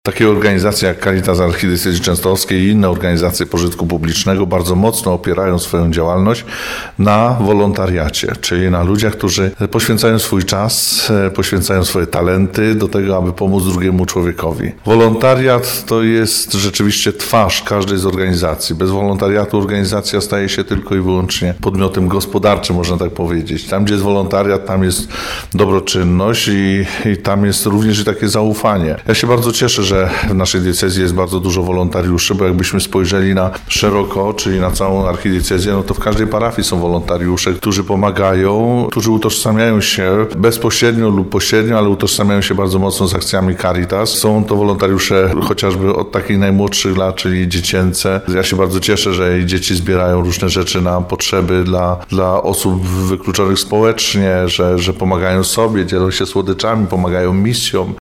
Takie organizacje jak Caritas Archidiecezji Częstochowskiej i inne organizacje pożytku publicznego bardzo mocno opierają swoją działalność na wolontariacie, czyli na ludziach, którzy poświęcają swój czas, poświęcają swoje talenty do tego, aby pomóc drugiemu człowiekowi. Wolontariat to jest rzeczywiście twarz każdej z organizacji. Bez wolontariatu organizacja staje się tylko i wyłącznie podmiotem gospodarczym, można tak powiedzieć. Tam, gdzie jest wolontariat, tam jest dobroczynność i tam jest również i takie zaufanie. Ja się bardzo cieszę, że w naszej diecezji jest bardzo dużo wolontariuszy, bo jakbyśmy spojrzeli na szeroko, czyli na całą archidiecezję, no to w każdej parafii są wolontariusze, którzy pomagają, którzy utożsamiają się bezpośrednio lub pośrednio, ale utożsamiają się bardzo mocno z akcjami Caritas. Są to wolontariusze chociażby od takich najmłodszych lat, czyli dziecięce. Ja się bardzo cieszę, że dzieci zbierają różne rzeczy na potrzeby dla osób wykluczonych społecznie, że pomagają sobie, dzielą się słodyczami, pomagają misjom.